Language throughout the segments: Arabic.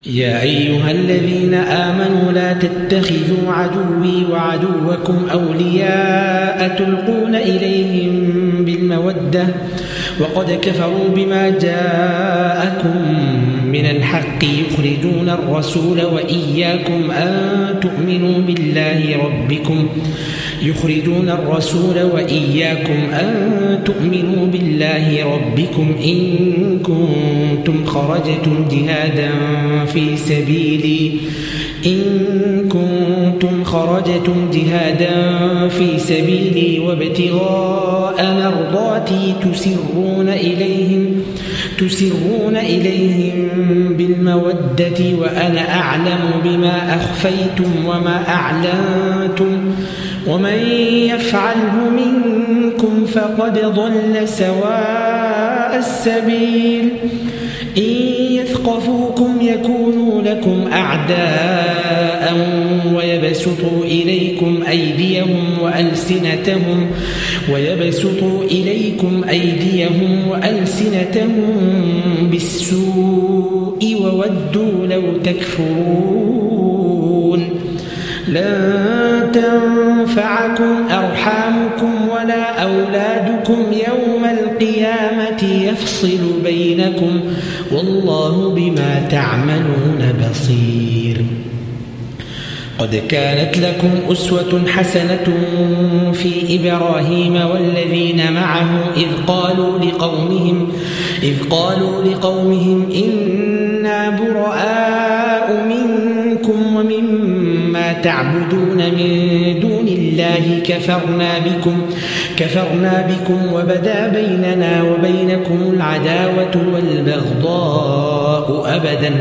يا أيها الذين آمنوا لا تتخذوا عدوي وعدوكم أولياء تلقون إليهم بالمودة وقد كفروا بما جاءكم من الحق يخرجون الرسول وإياكم أن تؤمنوا بالله ربكم إن كنتم خرجتم جهادا في سبيلي وابتغاء مرضاتي تسرون إليهم بالمودة وأنا أعلم بما أخفيتم وما أعلنتم ومن يفعله منكم فقد ضل سواء السبيل إن يثقفوكم يكونوا لكم أعداء ويبسطوا إليكم أيديهم وألسنتهم بالسوء وودوا لو تكفرون لن تنفعكم أرحامكم ولا أولادكم يوم القيامة يفصل بينكم والله بما تعملون بصير. قد كانت لكم أسوة حسنة في إبراهيم والذين معه إذ قالوا لقومهم إنا براء منكم ومما تعبدون من دون الله كفرنا بكم وبدا بيننا وبينكم العداوة والبغضاء أبدا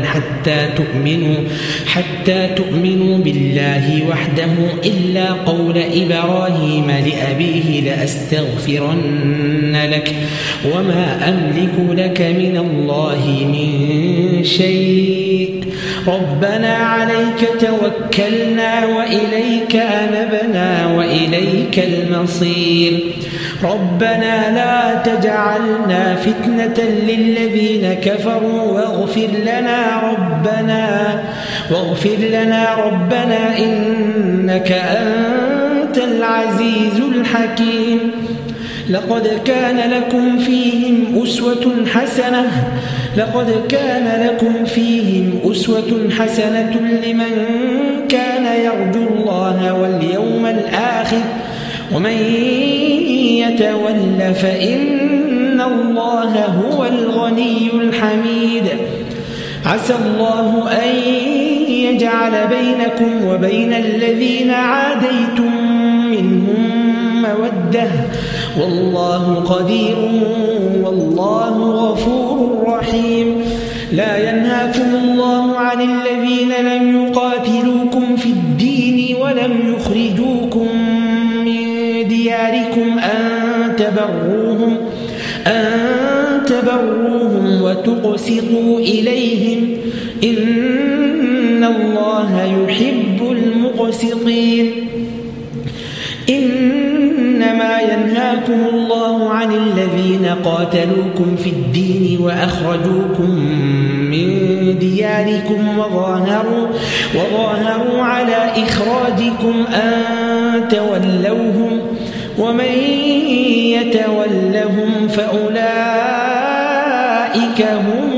حتى تؤمنوا بالله وحده إلا قول إبراهيم لأبيه لأستغفرن لك وما أملك لك من الله من شيء ربنا عليك توكلنا وإليك أنبنا وإليك المصير ربنا لا تجعلنا فتنة للذين كفروا واغفر لنا ربنا إنك أنت العزيز الحكيم. لقد كان لكم فيهم أسوة حسنة لمن كان يرجو الله واليوم الآخر ومن يتول فإن الله هو الغني الحميد. عسى الله أن يجعل بينكم وبين الذين عاديتم منهم مودة والله قدير والله غفور رحيم. لا ينهاكم الله عن الذين لم يقاتلوكم في الدين ولم يخرجوكم من دياركم أن تبروهم وتقسطوا إليهم إن الله يحب المقسطين. إنما ينهاكم الله عن الذين قاتلوكم في الدين وأخرجوكم من دياركم وظاهروا على إخراجكم أن تولوهم ومن يتولهم فأولئك هم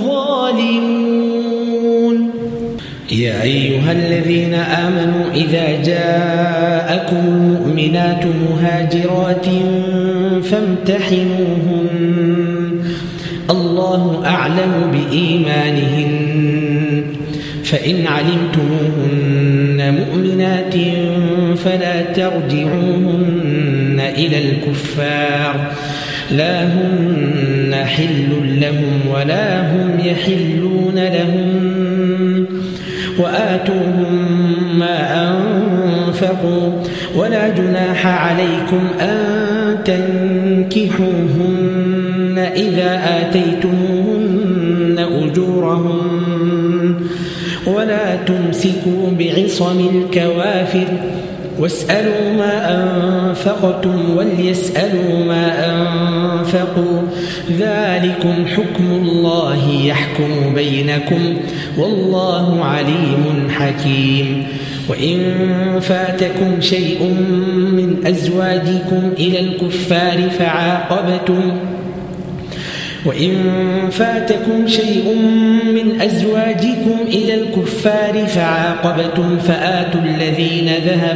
الظالمون. يا أيها الذين آمنوا إذا جاءكم المؤمنات مهاجرات فامتحنوهن الله أعلم بإيمانهن فإن علمتموهن مؤمنات فلا ترجعوهن إلى الكفار لا هن حل لهم ولا هم يحلون لهم وآتوهم ما أنفقوا ولا جناح عليكم أن تنكحوهن إذا آتيتموهن أجورهن ولا تمسكوا بعصم الكوافر واسألوا ما أنفقتم وليسألوا ما أنفقوا ذلكم حكم الله يحكم بينكم والله عليم حكيم وإن فاتكم شيء من أزواجكم إلى الكفار فعاقبتم فآتوا الذين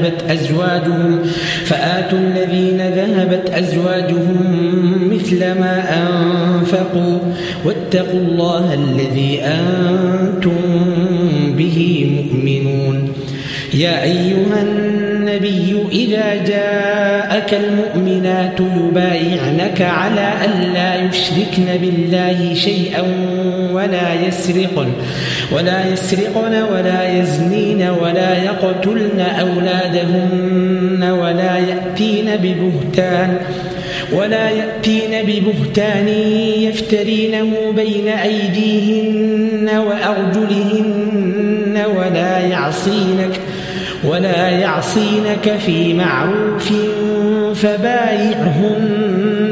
ذهبت أزواجهم مثل ما أنفقوا واتقوا الله الذي أنتم به مؤمنون. يا أيها النبي إذا جاءك المؤمنات يبايعنك على أن لا يشركن بالله شيئا ولا يسرقن ولا يزنين ولا يقتلن أولادهن ولا يأتين ببهتان يفترينه بين أيديهن وأرجلهن ولا يعصينك في معروف فبايعهن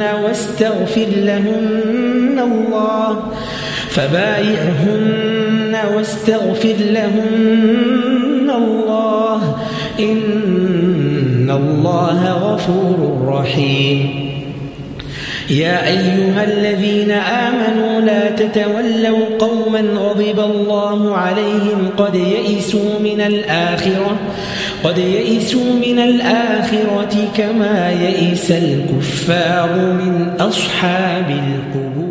واستغفر لهن الله إن الله غفور رحيم. يا أيها الذين آمنوا لا تتولوا قوما غضب الله عليهم قد يئسوا من الآخرة كما يئس الكفار من أصحاب القبور.